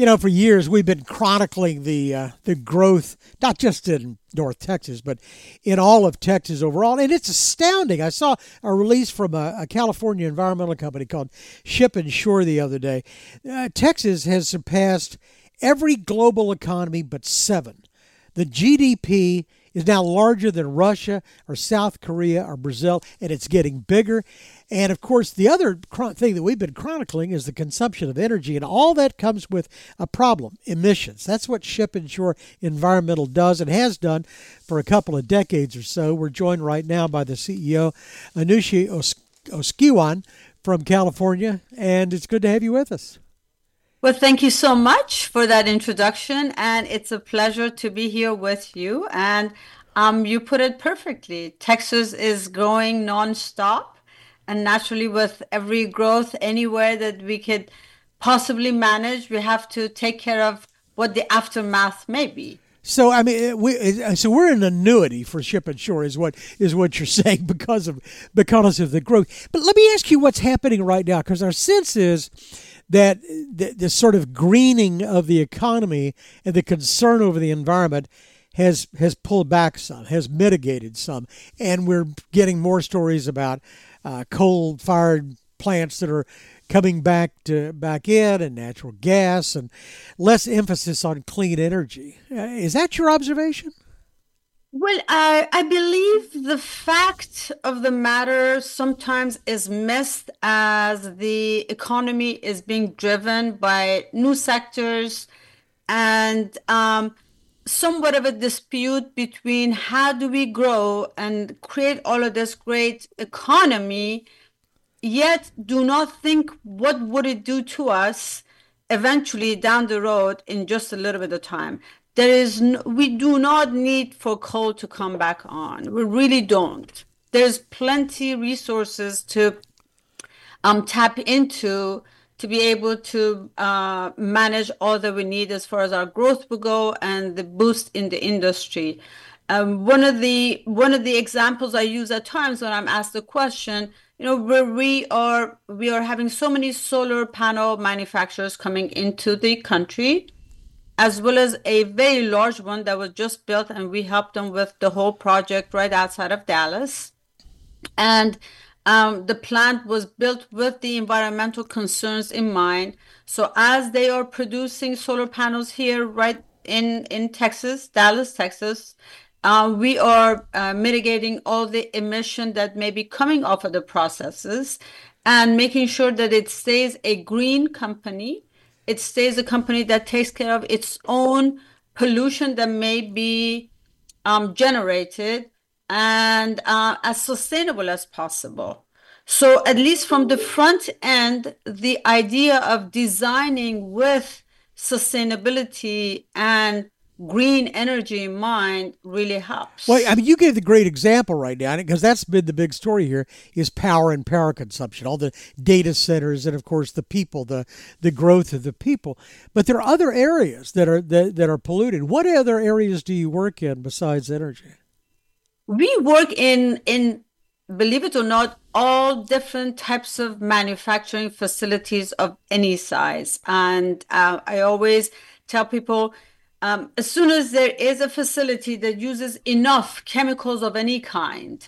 For years we've been chronicling the growth, not just in North Texas, but in all of Texas overall, and it's astounding. I saw a release from a California environmental company called Ship and Shore the other day. Texas has surpassed every global economy but seven. The GDP is now larger than Russia or South Korea or Brazil, and it's getting bigger. And of course, the other thing that we've been chronicling is the consumption of energy, and all that comes with a problem: emissions. That's what Ship and Shore Environmental does and has done for a couple of decades or so. We're joined right now by the CEO, Anushi Oskiwan from California, and it's good to have you with us. Well, thank you so much for that introduction, and it's a pleasure to be here with you. And you put it perfectly. Texas is growing nonstop, and naturally, with every growth anywhere that we could possibly manage, we have to take care of what the aftermath may be. So we're an annuity for Ship and Shore, is what you're saying, because of the growth. But let me ask you what's happening right now, because our sense is that the sort of greening of the economy and the concern over the environment has pulled back some, has mitigated some, and we're getting more stories about coal-fired plants that are coming back in, and natural gas, and less emphasis on clean energy. Is that your observation? Well, I believe the fact of the matter sometimes is missed as the economy is being driven by new sectors and somewhat of a dispute between how do we grow and create all of this great economy, yet do not think what would it do to us eventually down the road in just a little bit of time. We do not need for coal to come back on. We really don't. There's plenty resources to tap into to be able to manage all that we need as far as our growth will go and the boost in the industry. One of the examples I use at times when I'm asked the question, where we are having so many solar panel manufacturers coming into the country, as well as a very large one that was just built, and we helped them with the whole project right outside of Dallas. And the plant was built with the environmental concerns in mind. So as they are producing solar panels here right in Texas, Dallas, Texas, we are mitigating all the emission that may be coming off of the processes and making sure that it stays a green company. It stays a company that takes care of its own pollution that may be generated and as sustainable as possible. So at least from the front end, the idea of designing with sustainability and green energy in mind really helps. Well, you gave the great example right now, because that's been the big story here, is power and power consumption, all the data centers, and of course the people, the growth of the people. But there are other areas that are polluted. What other areas do you work in besides energy? We work in, believe it or not, all different types of manufacturing facilities of any size. And I always tell people, as soon as there is a facility that uses enough chemicals of any kind,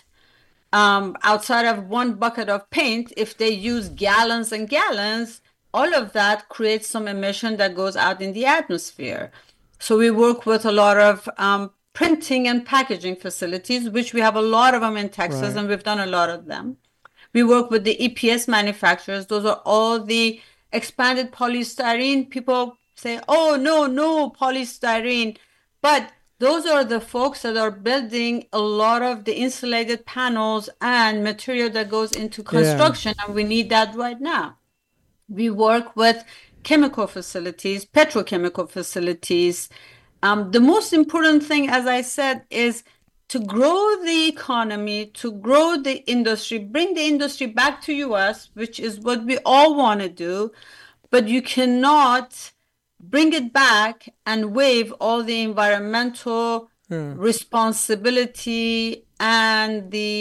outside of one bucket of paint, if they use gallons and gallons, all of that creates some emission that goes out in the atmosphere. So we work with a lot of printing and packaging facilities, which we have a lot of them in Texas, right, and we've done a lot of them. We work with the EPS manufacturers. Those are all the expanded polystyrene. People say, oh, no polystyrene. But those are the folks that are building a lot of the insulated panels and material that goes into construction, and we need that right now. We work with chemical facilities, petrochemical facilities. The most important thing, as I said, is to grow the economy, to grow the industry, bring the industry back to US, which is what we all want to do. But you cannot bring it back and waive all the environmental responsibility and the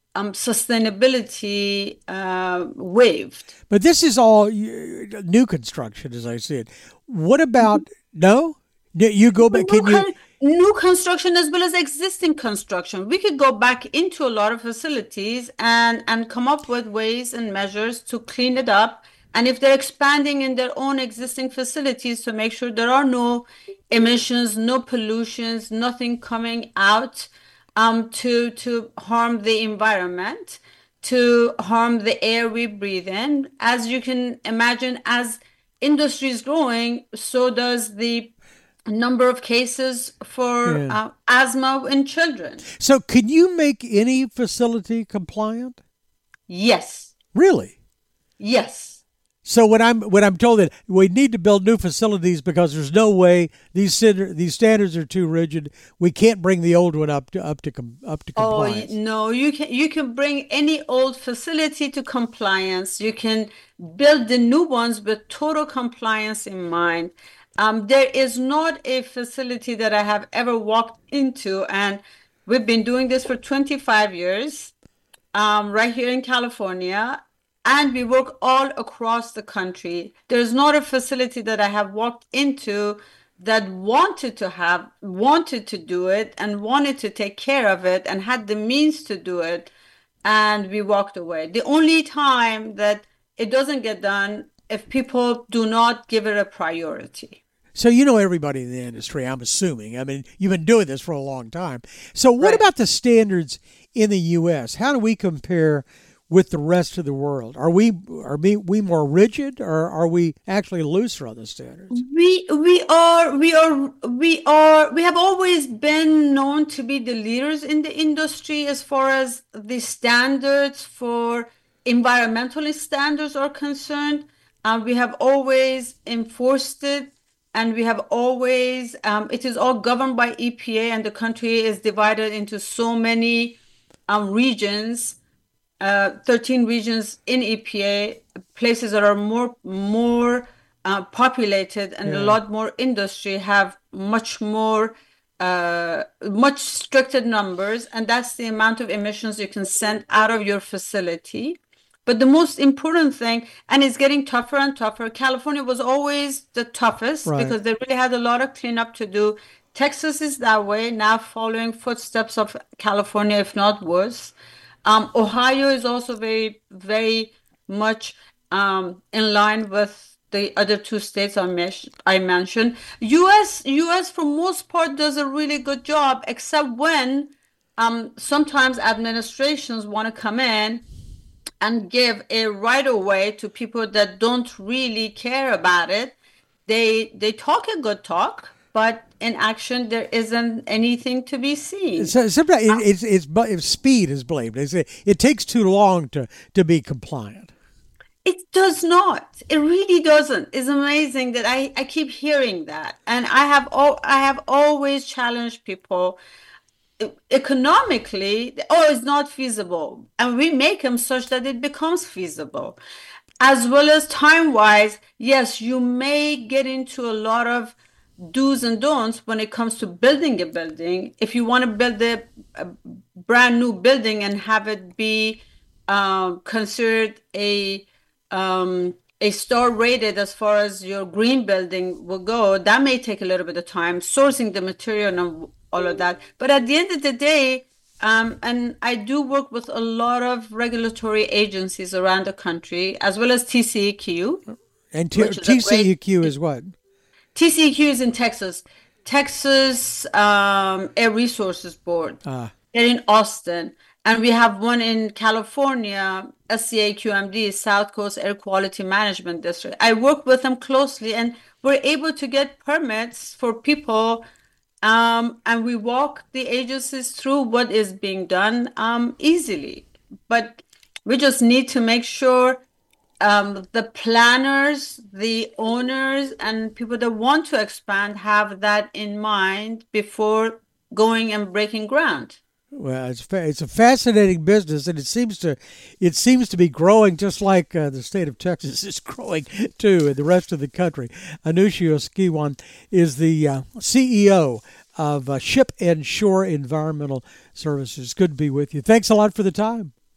sustainability waived. But this is all new construction, as I see it. What about no? You go back. Can you? New construction as well as existing construction. We could go back into a lot of facilities and come up with ways and measures to clean it up. And if they're expanding in their own existing facilities, to make sure there are no emissions, no pollutions, nothing coming out to harm the environment, to harm the air we breathe in. As you can imagine, as industry is growing, so does the number of cases for asthma in children. So can you make any facility compliant? Yes. Really? Yes. So when I'm told that we need to build new facilities because there's no way these standards are too rigid, we can't bring the old one up to compliance. Oh no, you can bring any old facility to compliance. You can build the new ones with total compliance in mind. There is not a facility that I have ever walked into, and we've been doing this for 25 years, right here in California. And we work all across the country. There's not a facility that I have walked into that wanted to do it and wanted to take care of it and had the means to do it, and we walked away. The only time that it doesn't get done if people do not give it a priority. So you know everybody in the industry, I'm assuming. I mean, you've been doing this for a long time. So what about the standards in the U.S.? How do we compare with the rest of the world? Are we more rigid, or are we actually looser on the standards? We have always been known to be the leaders in the industry as far as the standards for environmental standards are concerned. We have always enforced it, and we have always it is all governed by EPA, and the country is divided into so many regions. 13 regions in EPA, places that are more populated and a lot more industry have much stricter numbers, and that's the amount of emissions you can send out of your facility. But the most important thing, and it's getting tougher and tougher, California was always the toughest because they really had a lot of cleanup to do. Texas is that way now, following footsteps of California, if not worse. Ohio is also very, very much in line with the other two states I mentioned. U.S. for most part does a really good job, except when sometimes administrations want to come in and give a right of way to people that don't really care about it. They talk a good talk, but in action, there isn't anything to be seen. So sometimes it's speed is blamed. It takes too long to be compliant. It does not. It really doesn't. It's amazing that I keep hearing that, and I have always challenged people economically. Oh, it's not feasible, and we make them such that it becomes feasible, as well as time-wise. Yes, you may get into a lot of do's and don'ts when it comes to building a building. If you want to build a brand new building and have it be considered a star rated as far as your green building will go, that may take a little bit of time, sourcing the material and all of that. But at the end of the day, and I do work with a lot of regulatory agencies around the country, as well as TCEQ. And TCEQ is what? TCEQ is in Texas. Texas Air Resources Board. They're in Austin. And we have one in California, SCAQMD, South Coast Air Quality Management District. I work with them closely, and we're able to get permits for people, and we walk the agencies through what is being done easily. But we just need to make sure the planners, the owners, and people that want to expand have that in mind before going and breaking ground. Well, it's a fascinating business, and it seems to be growing just like the state of Texas is growing too, and the rest of the country. Anousheh Oskiwan is the CEO of Ship and Shore Environmental Services. Good to be with you. Thanks a lot for the time.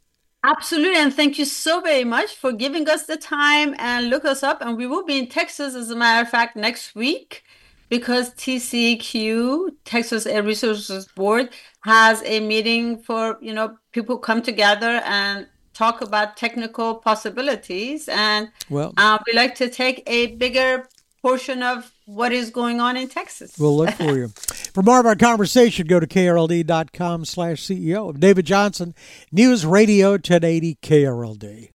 Absolutely. And thank you so very much for giving us the time and look us up. And we will be in Texas, as a matter of fact, next week because TCEQ, Texas Air Resources Board, has a meeting for, people come together and talk about technical possibilities. And Well, we like to take a bigger portion of what is going on in Texas. we'll look for you. For more of our conversation, go to krld.com/CEO. David Johnson, News Radio 1080 KRLD.